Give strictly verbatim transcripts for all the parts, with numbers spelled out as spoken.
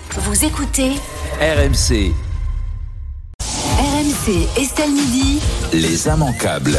Vous écoutez R M C. R M C Estelle Midi. Les immanquables.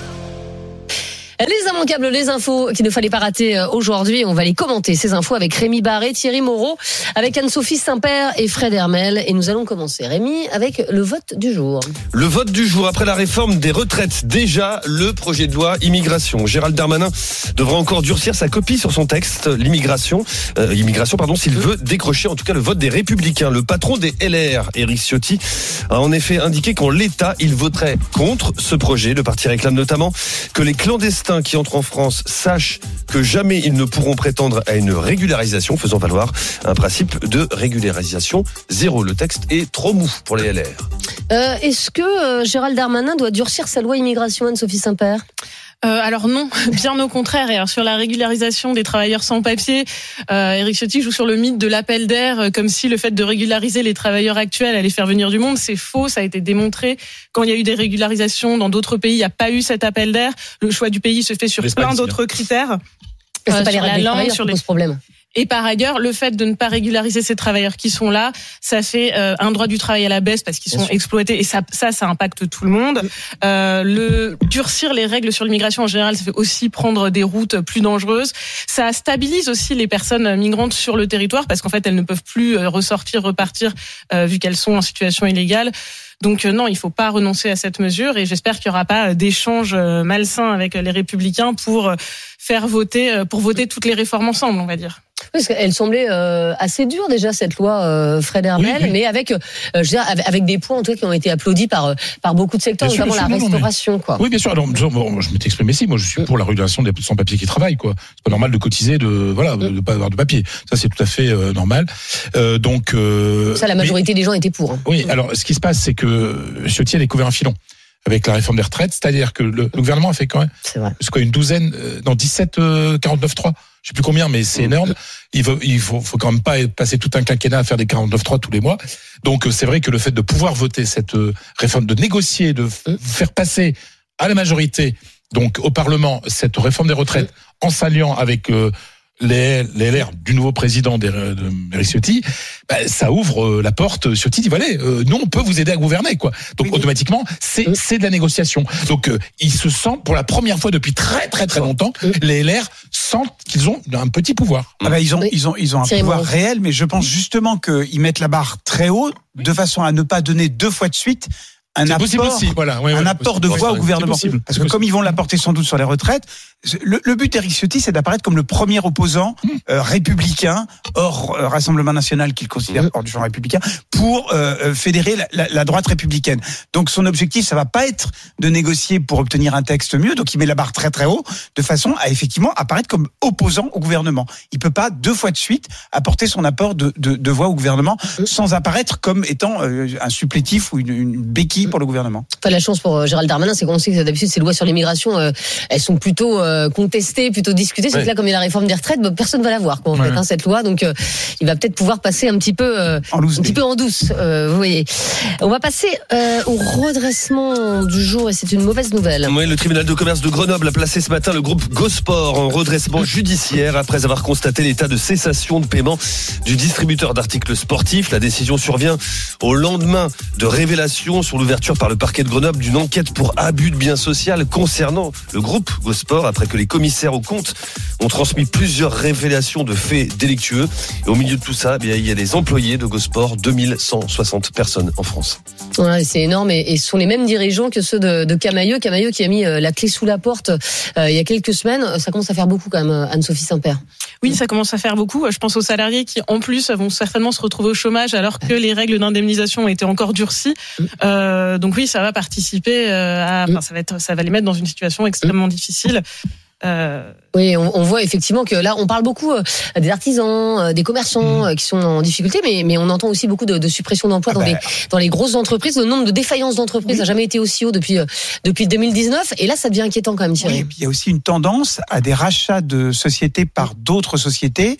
Les immanquables, les infos qu'il ne fallait pas rater aujourd'hui. On va les commenter, ces infos, avec Rémi Barré, Thierry Moreau, avec Anne-Sophie Saint-Père et Fred Hermel. Et nous allons commencer, Rémi, avec le vote du jour. Le vote du jour après la réforme des retraites. Déjà, le projet de loi immigration. Gérald Darmanin devra encore durcir sa copie sur son texte, l'immigration, euh, immigration, pardon, s'il veut décrocher en tout cas le vote des Républicains. Le patron des L R, Éric Ciotti, a en effet indiqué qu'en l'état, il voterait contre ce projet. Le parti réclame notamment que les clandestins qui entrent en France sachent que jamais ils ne pourront prétendre à une régularisation, faisant valoir un principe de régularisation zéro. Le texte est trop mou pour les L R. Euh, est-ce que euh, Gérald Darmanin doit durcir sa loi immigration, Anne-Sophie Saint-Père ? Euh, alors non, bien au contraire. Et alors sur la régularisation des travailleurs sans papier, euh, Éric Ciotti joue sur le mythe de l'appel d'air, euh, comme si le fait de régulariser les travailleurs actuels allait faire venir du monde. C'est faux, ça a été démontré. Quand il y a eu des régularisations dans d'autres pays, il n'y a pas eu cet appel d'air. Le choix du pays se fait sur plein d'autres critères. C'est euh, pas sur les la langue, sur qui les posent problème. Et par ailleurs, le fait de ne pas régulariser ces travailleurs qui sont là, ça fait euh, un droit du travail à la baisse parce qu'ils sont exploités et ça, ça, ça impacte tout le monde. Euh, le durcir les règles sur l'immigration en général, ça fait aussi prendre des routes plus dangereuses. Ça stabilise aussi les personnes migrantes sur le territoire parce qu'en fait, elles ne peuvent plus ressortir, repartir euh, vu qu'elles sont en situation illégale. Donc euh, non, il ne faut pas renoncer à cette mesure et j'espère qu'il n'y aura pas d'échanges euh, malsains avec les Républicains pour euh, faire voter, euh, pour voter toutes les réformes ensemble, on va dire. Parce qu'elle semblait euh, assez dure déjà cette loi, euh, Fred Hermel, oui, oui. mais avec, euh, je veux dire, avec des points en tout cas qui ont été applaudis par par beaucoup de secteurs, bien notamment sûr, la sûr, restauration, non, mais... quoi. Oui, bien sûr. Alors, bon, je m'étais exprimé ici. Moi, je suis pour la régulation des sans-papiers qui travaillent, quoi. C'est pas normal de cotiser, de voilà, de, de pas avoir de papier. Ça, c'est tout à fait euh, normal. Euh, donc euh, ça, la majorité mais... des gens étaient pour. Hein. Oui. Alors, ce qui se passe, c'est que Ciotti a découvert un filon avec la réforme des retraites, c'est-à-dire que le, le gouvernement a fait quand même, c'est vrai, c'est quoi, une douzaine, euh, non, dix-sept euh, quarante-neuf trois. Je sais plus combien, mais c'est énorme. Il faut, il faut, faut quand même pas passer tout un quinquennat à faire des quarante-neuf trois tous les mois. Donc, c'est vrai que le fait de pouvoir voter cette réforme, de négocier, de faire passer à la majorité, donc au Parlement, cette réforme des retraites, en s'alliant avec euh, les, les L R du nouveau président d'Éric Ciotti, bah, ça ouvre la porte. Ciotti dit voilà, euh, nous on peut vous aider à gouverner, quoi. Donc oui, automatiquement, c'est oui. c'est de la négociation. Donc euh, il se sent pour la première fois depuis très très très longtemps, oui. les L R sentent qu'ils ont un petit pouvoir. Ah bah, ils ont oui. ils ont ils ont un c'est pouvoir bon. réel, mais je pense justement qu'ils mettent la barre très haut de façon à ne pas donner deux fois de suite un c'est apport, aussi, voilà. ouais, un ouais, apport de voix au gouvernement. Possible. Parce que comme ils vont l'apporter sans doute sur les retraites, le, le but d'Éric Ciotti, c'est d'apparaître comme le premier opposant mmh. euh, républicain, hors euh, Rassemblement National qu'il considère mmh. hors du champ républicain, pour euh, fédérer la, la, la droite républicaine. Donc son objectif, ça va pas être de négocier pour obtenir un texte mieux, donc il met la barre très très haut, de façon à effectivement apparaître comme opposant au gouvernement. Il peut pas deux fois de suite apporter son apport de, de, de voix au gouvernement mmh. sans apparaître comme étant euh, un supplétif ou une, une béquille pour le gouvernement. Enfin, la chance pour Gérald Darmanin, c'est qu'on sait que d'habitude ces lois sur l'immigration, euh, elles sont plutôt euh, contestées, plutôt discutées. C'est ouais. que là, comme il y a la réforme des retraites, bah, personne va la voir, quoi, en ouais. fait, hein, cette loi. Donc, euh, il va peut-être pouvoir passer un petit peu, euh, un petit peu en douce. Euh, vous voyez. On va passer euh, au redressement du jour, et c'est une mauvaise nouvelle. Oui, le tribunal de commerce de Grenoble a placé ce matin le groupe Gosport en redressement judiciaire après avoir constaté l'état de cessation de paiement du distributeur d'articles sportifs. La décision survient au lendemain de révélations sur l'ouverture par le parquet de Grenoble d'une enquête pour abus de biens social concernant le groupe Gosport, après que les commissaires aux comptes ont transmis plusieurs révélations de faits délictueux. Et au milieu de tout ça, eh bien, il y a les employés de Gosport, deux mille cent soixante personnes en France. Ouais, c'est énorme, et, et ce sont les mêmes dirigeants que ceux de, de Camaïeu. Camaïeu qui a mis euh, la clé sous la porte euh, il y a quelques semaines. Ça commence à faire beaucoup quand même, Anne-Sophie Saint-Père. Oui, ça commence à faire beaucoup. Je pense aux salariés qui, en plus, vont certainement se retrouver au chômage alors que les règles d'indemnisation ont été encore durcies. Euh, donc oui, ça va participer à, enfin, ça va être, ça va les mettre dans une situation extrêmement difficile. Euh... Oui, on, on voit effectivement que là, on parle beaucoup euh, des artisans, euh, des commerçants euh, qui sont en difficulté, mais, mais on entend aussi beaucoup de, de suppression d'emplois ah dans, bah... les, dans les grosses entreprises. Le nombre de défaillances d'entreprises n'a oui. jamais été aussi haut depuis, euh, depuis deux mille dix-neuf. Et là, ça devient inquiétant quand même, Thierry. Oui, et puis il y a aussi une tendance à des rachats de sociétés par d'autres sociétés,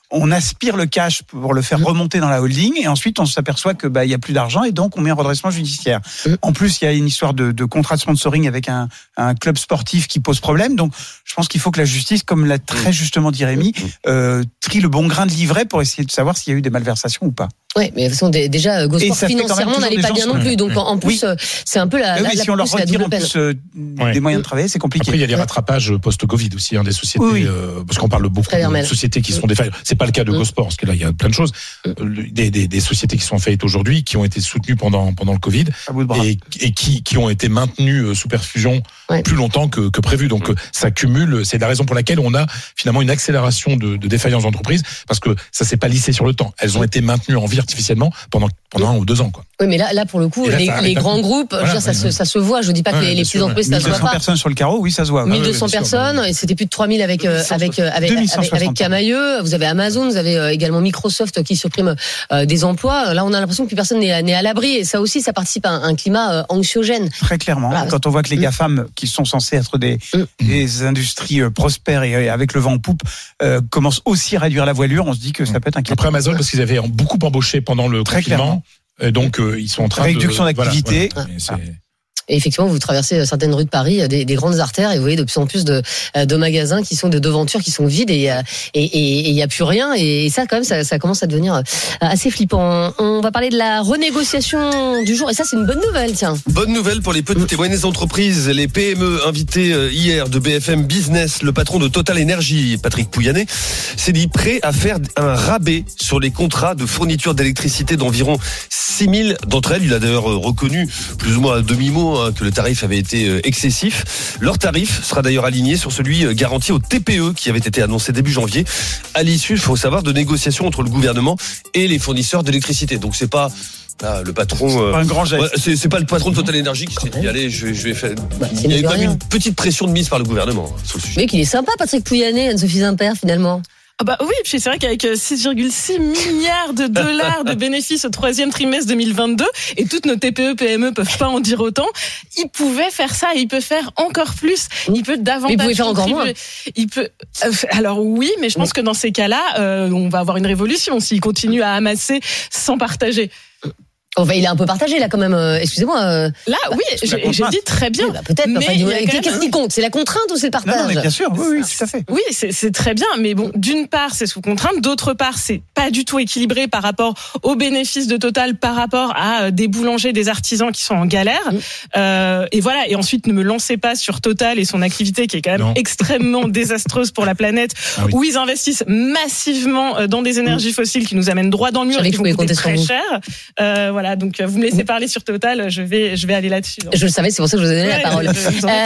on aspire le cash pour le faire remonter dans la holding et ensuite on s'aperçoit que bah il y a plus d'argent et donc on met un redressement judiciaire. En plus, il y a une histoire de, de contrat de sponsoring avec un, un club sportif qui pose problème. Donc, je pense qu'il faut que la justice, comme l'a très justement dit Rémi, euh, trie le bon grain de livret pour essayer de savoir s'il y a eu des malversations ou pas. Oui, mais de toute façon, déjà, Gosport financièrement n'allait pas bien non plus. Donc, en plus, oui. c'est un peu la, la, oui, la, si on leur retire en plus euh, ouais. des moyens de travailler, c'est compliqué. Après, il y a les rattrapages post-Covid aussi, hein, des sociétés, oui. euh, parce qu'on parle beaucoup de sociétés qui sont défaillantes. C'est pas le cas de mmh. Gosport, parce que là, il y a plein de choses. Mmh. Des, des, des sociétés qui sont faites aujourd'hui, qui ont été soutenues pendant, pendant le Covid, et, et qui, qui ont été maintenues sous perfusion ouais. plus longtemps que, que prévu. Donc, mmh. ça cumule. C'est la raison pour laquelle on a finalement une accélération de, de défaillance d'entreprises, parce que ça s'est pas lissé sur le temps. Elles ont été maintenues en vie artificiellement pendant pendant un ou deux ans, quoi. Oui, mais là, là pour le coup, là, les, les grands groupes, voilà, je veux dire, ça, se, ça se voit. Je dis pas que ouais, les, les petites entreprises, ça se voit pas. mille deux cents personnes sur le carreau, oui, ça se voit. mille deux cents ah, ouais, personnes, et c'était plus de trois mille avec euh, avec avec avec, avec Camailleux. Vous avez Amazon, vous avez euh, également Microsoft qui supprime euh, des emplois. Là, on a l'impression que plus personne n'est, n'est à l'abri, et ça aussi, ça participe à un, un climat euh, anxiogène. Très clairement. Voilà. Quand on voit que les GAFAM, qui sont censés être des mm. des industries euh, prospères et euh, avec le vent en poupe, euh, commencent aussi à réduire la voilure, on se dit que ça peut être inquiétant. Après Amazon, parce qu'ils avaient beaucoup embauché pendant le Très confinement. Clairement. Et donc, euh, ils sont en train réduction de... Réduction d'activité. Voilà, voilà. Et effectivement, vous traversez certaines rues de Paris, des, des grandes artères, et vous voyez de plus en plus de, de magasins qui sont de devantures qui sont vides, et et il y a plus rien. Et ça, quand même, ça, ça commence à devenir assez flippant. On va parler de la renégociation du jour, et ça, c'est une bonne nouvelle, tiens. Bonne nouvelle pour les petites et moyennes entreprises, les P M E invités hier de B F M Business. Le patron de Total Energy, Patrick Pouyanné, s'est dit prêt à faire un rabais sur les contrats de fourniture d'électricité d'environ six mille d'entre elles. Il a d'ailleurs reconnu plus ou moins à demi-mot que le tarif avait été excessif. Leur tarif sera d'ailleurs aligné sur celui garanti au T P E qui avait été annoncé début janvier, à l'issue, il faut savoir, de négociations entre le gouvernement et les fournisseurs d'électricité. Donc c'est pas ah, le patron. C'est pas un grand geste. Ouais, c'est, c'est pas le patron de Total Energy qui s'est dit allez, je vais, je vais faire. Bah, il y a eu quand même une petite pression de mise par le gouvernement sur le sujet. Mais qu'il est sympa, Patrick Pouyanné, Anne-Sophie Zimpert, finalement. Ah bah oui, c'est vrai qu'avec six virgule six milliards de dollars de bénéfices au troisième trimestre deux mille vingt-deux, et toutes nos T P E, P M E peuvent pas en dire autant, il pouvait faire ça, et il peut faire encore plus, il peut davantage. Il pouvait faire encore moins. Il peut. Alors oui, mais je pense que dans ces cas-là, euh, on va avoir une révolution s'il continue à amasser sans partager. Enfin, il est un peu partagé là quand même. Euh, excusez-moi. Euh, là, bah, oui, j'ai, j'ai dit très bien. Oui, bah, peut-être. Mais enfin, qu'est-ce même... qui compte ? C'est la contrainte ou c'est le partage ? Non, non, mais bien sûr. Oui, oui, tout à fait. Oui, c'est, c'est très bien. Mais bon, d'une part, c'est sous contrainte. D'autre part, c'est pas du tout équilibré par rapport aux bénéfices de Total, par rapport à des boulangers, des artisans qui sont en galère. Mm. Euh, et voilà. Et ensuite, ne me lancez pas sur Total et son activité qui est quand même non. extrêmement désastreuse pour la planète, ah, oui. où ils investissent massivement dans des énergies fossiles qui nous amènent droit dans le mur et qui vont coûter très cher. Euh, voilà. Donc, vous me laissez parler sur Total, je vais, je vais aller là-dessus. Donc. Je le savais, c'est pour ça que je vous ai donné ouais, la parole. Euh,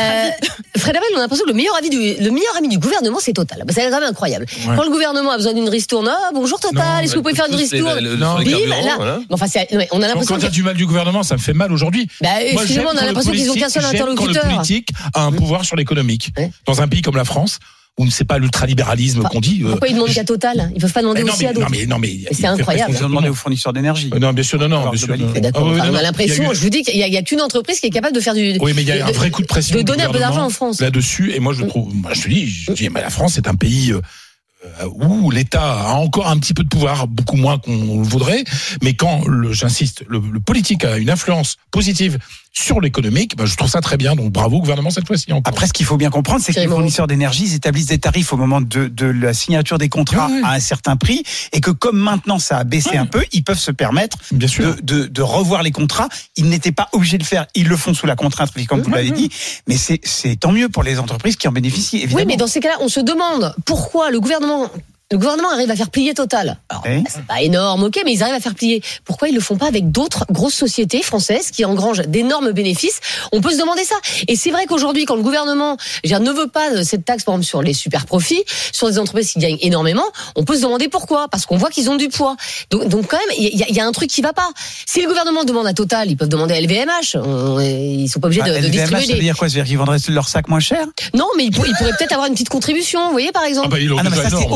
Fred Abel, on a l'impression que le meilleur, avis du, le meilleur ami du gouvernement, c'est Total. C'est quand même incroyable. Ouais. Quand le gouvernement a besoin d'une ristourne, oh, bonjour Total, non, est-ce que vous pouvez faire une ristourne ? Non, bim, là. Voilà. Enfin, c'est, on a l'impression. Quand tu as du mal du gouvernement, ça me fait mal aujourd'hui. Bah, excusez-moi, on a l'impression qu'ils ont qu'un seul interlocuteur. Quand le politique a un pouvoir sur l'économique. Dans un pays comme la France, où c'est pas l'ultralibéralisme enfin, qu'on dit. Pourquoi ils demandent qu'à Total ? Ils peuvent pas demander aussi mais, à d'autres. Non mais non mais, mais c'est incroyable. Ils ont demandé aux fournisseurs d'énergie. Non bien sûr non non. Bien sûr, non. D'accord. Ah, oui, enfin, non, on a l'impression. A eu... Je vous dis qu'il y a, il y a qu'une entreprise qui est capable de faire du. Oui mais il y a de, un vrai coup de pression. De donner un peu d'argent en France. Là-dessus et moi je trouve, moi je te dis, je dis mais la France c'est un pays où l'État a encore un petit peu de pouvoir, beaucoup moins qu'on le voudrait, mais quand, le, j'insiste, le, le politique a une influence positive sur l'économique, ben je trouve ça très bien. Donc bravo au gouvernement cette fois-ci. Encore. Après, ce qu'il faut bien comprendre, c'est que les fournisseurs d'énergie, ils établissent des tarifs au moment de, de la signature des contrats oui, oui. à un certain prix, et que comme maintenant ça a baissé oui. un peu, ils peuvent se permettre bien sûr. De, de, de revoir les contrats. Ils n'étaient pas obligés de le faire, ils le font sous la contrainte, comme oui, vous l'avez oui. dit. Mais c'est, c'est tant mieux pour les entreprises qui en bénéficient, évidemment. Oui, mais dans ces cas-là, on se demande pourquoi le gouvernement... Le gouvernement arrive à faire plier Total. Alors, oui. c'est pas énorme, ok, mais ils arrivent à faire plier. Pourquoi ils le font pas avec d'autres grosses sociétés françaises qui engrangent d'énormes bénéfices ? On peut se demander ça. Et c'est vrai qu'aujourd'hui, quand le gouvernement je veux dire, ne veut pas cette taxe, par exemple, sur les super profits, sur des entreprises qui gagnent énormément, on peut se demander pourquoi. Parce qu'on voit qu'ils ont du poids. Donc, donc quand même, il y, y, y a un truc qui va pas. Si le gouvernement demande à Total, ils peuvent demander à L V M H. On, ils sont pas obligés bah, de, de distribuer. L V M H, ça veut dire quoi ? Ça veut dire qu'ils vendraient leur sac moins cher ? Non, mais ils, pour, ils pourraient peut-être avoir une petite contribution, vous voyez, par exemple. Ah, bah, ah non, mais ça, c'est autre chose.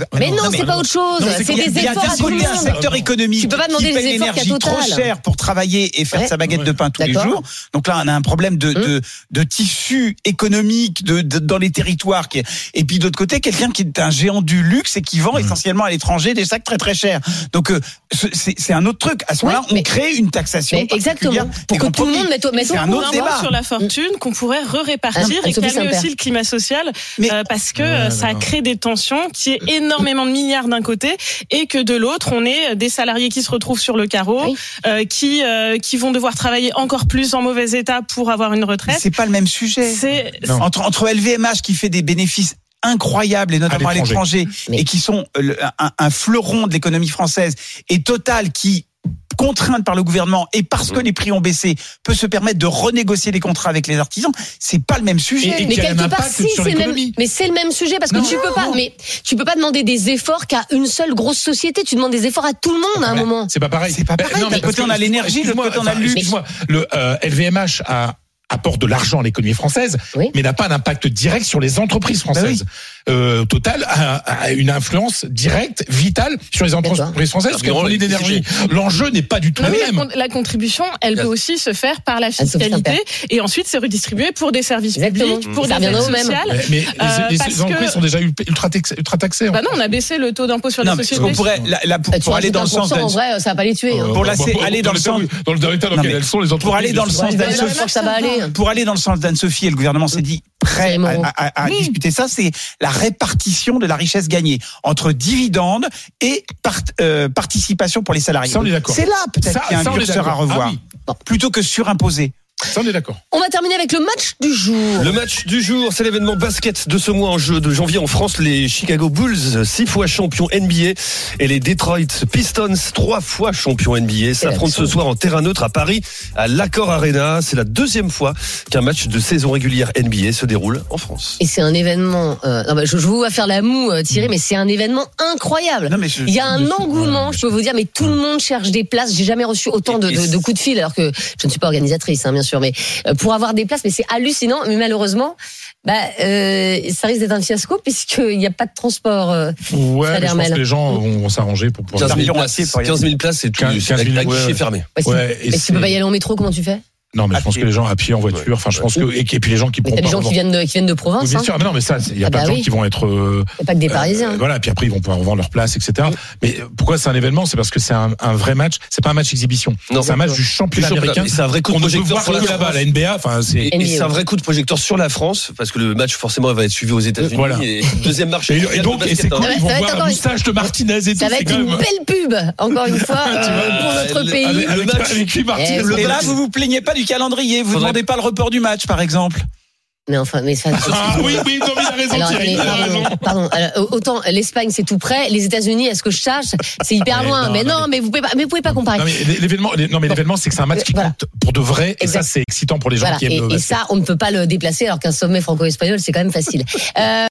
Mais non, c'est pas autre chose. C'est des efforts à tout le monde. Il y a un secteur économique tu peux pas demander qui paye des efforts l'énergie trop cher pour travailler et faire ouais. sa baguette de pain tous D'accord. les jours. Donc là, on a un problème de, mmh. de, de tissu économique de, de, dans les territoires. Qui est... Et puis d'autre côté, quelqu'un qui est un géant du luxe et qui vend mmh. essentiellement à l'étranger des sacs très très chers. Donc euh, c'est, c'est un autre truc. À ce moment-là, oui, on crée une taxation. Mais exactement. Pour que tout le monde mette au C'est un autre débat sur la fortune qu'on pourrait re-répartir ah, et calmer aussi le climat social, mais, euh, parce que euh, ça crée des tensions, qui est énormément de milliards d'un côté et que de l'autre, on est des salariés qui se retrouvent sur le carreau, oui. euh, qui euh, qui vont devoir travailler encore plus en mauvais état pour avoir une retraite. C'est pas le même sujet. C'est entre entre L V M H qui fait des bénéfices incroyables et notamment à l'étranger, à l'étranger mais... et qui sont le, un, un fleuron de l'économie française, et Total qui, contrainte par le gouvernement et parce que les prix ont baissé, peut se permettre de renégocier les contrats avec les artisans. C'est pas le même sujet. Et, et mais quelque part, si, c'est même, mais c'est le même sujet parce que non, tu peux pas, mais tu peux pas demander des efforts qu'à une seule grosse société. Tu demandes des efforts à tout le monde à un bah, moment. C'est pas pareil. C'est pas pareil. D'un côté, on a l'énergie, de l'autre côté, on a le luxe. Excuse-moi, le euh, L V M H a apporte de l'argent à l'économie française, oui. mais n'a pas d'impact direct sur les entreprises françaises. Bah oui. euh, Total a, a une influence directe, vitale sur les entreprises françaises parce qu'on parlait d'énergie. L'enjeu n'est pas du tout non, le même. La, la contribution, elle peut aussi se faire par la fiscalité et ensuite se redistribuer pour des services Exactement. publics, pour des aides sociales. Mais, mais euh, les, les entreprises que... sont déjà ultra taxées. Ultra taxées bah non, on a baissé le taux d'impôt sur non, les sociétés. On pourrait, la, la, pour, pour aller dans le sens en vrai, ça va pas les tuer. Pour aller dans le sens dans le état dans lequel elles sont les entreprises. Pour aller dans le sens d'Anne-Sophie, ça va aller. Pour aller dans le sens d'Anne-Sophie, et le gouvernement s'est dit prêt à, à, à oui. discuter ça, c'est la répartition de la richesse gagnée entre dividendes et part, euh, participation pour les salariés. Ça, on est d'accord. C'est là peut-être qu'il y a un curseur à revoir, ah, oui. plutôt que surimposer. Ça, on est d'accord. On va terminer avec le match du jour. Le match du jour, c'est l'événement basket de ce mois en jeu de janvier en France. Les Chicago Bulls, six fois champions N B A, et les Detroit Pistons, trois fois champions N B A, s'affrontent ce soir en terrain neutre à Paris, à l'Accor Arena. C'est la deuxième fois qu'un match de saison régulière N B A se déroule en France. Et c'est un événement. Euh, non, bah, je, je vous vois faire la moue, euh, Thierry, mais c'est un événement incroyable. Non, mais je, Il y a un engouement, je peux vous dire, mais tout le monde cherche des places. J'ai jamais reçu autant de, de, de coups de fil, alors que je ne suis pas organisatrice, hein, bien sûr, mais pour avoir des places, mais c'est hallucinant. Mais malheureusement, bah, euh, ça risque d'être un fiasco puisqu'il n'y a pas de transport. Euh, ouais, mais je pense que les gens vont, vont s'arranger pour pouvoir. quinze mille places, quinze mille places, c'est tout. Avec la guichet fermé. Ouais, ouais, et, et si tu peux pas y aller en métro, comment tu fais? Non, mais je pense que les gens à pied, en voiture, enfin, je pense que, et puis les gens qui pourront. Il y a des gens qui viennent de, qui viennent de province. Oui, bien sûr, hein. mais non, mais ça, il y a ah pas bah de gens oui. qui vont être. Euh, il n'y a pas que des Parisiens. Euh, voilà, puis après, ils vont pouvoir revendre leur place, et cetera. Oui. Mais pourquoi c'est un événement? C'est parce que c'est un, un vrai match. C'est pas un match exhibition. Non, c'est un match du championnat américain. C'est un vrai coup de projecteur sur là-bas, la N B A. Enfin, c'est. Et c'est un vrai coup de projecteur sur la France, parce que le match, forcément, va être suivi aux États-Unis. Voilà. Et deuxième marché. Et donc, c'est cool, ils vont voir la moustache de Martinez et tout. Ça va être une belle pub, encore une fois, pour notre pays. Le match avec lui, Martinez. Et là, vous vous plaignez pas du calendrier. Vous demandez pas le report du match, par exemple. Mais enfin, mais ça. Ah oui, oui, non, mais il a raison, alors, Thierry, il a raison. Pardon, alors, autant l'Espagne c'est tout près, les États-Unis, est-ce que je charge, c'est hyper mais loin. Non, mais non, mais, mais vous pouvez pas, mais vous pouvez pas comparer. Non, mais l'événement, non, mais l'événement, c'est que c'est un match qui voilà. compte pour de vrai, et ça, c'est excitant pour les gens voilà. qui aiment et, le basket. Et ça, on ne peut pas le déplacer, alors qu'un sommet franco-espagnol, c'est quand même facile. Euh,